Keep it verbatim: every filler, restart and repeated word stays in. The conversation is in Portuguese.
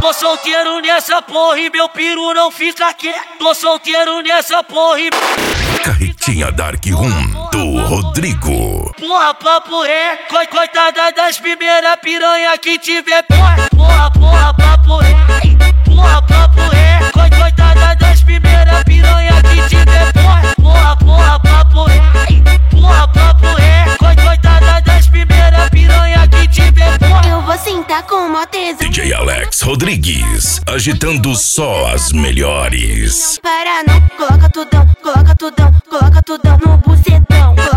Tô solteiro nessa porra e meu piru não fica quieto. Tô solteiro nessa porra e... Carretinha Dark Room do Rodrigo. Porra, papo é, coi, coitada das primeiras piranha que tiver. Porra, porra, porra, papo é. Porra, papo é, coi, coitada das primeiras piranha que tiver. Porra, porra, porra, papo é. Porra, papo é, coi, coitada das primeiras piranha que tiver. Porra. Eu vou sentar com uma tesão. D J Alex Rodrigues, agitando só as melhores. Não para não, coloca tudão, coloca tudão, coloca tudão no bucetão.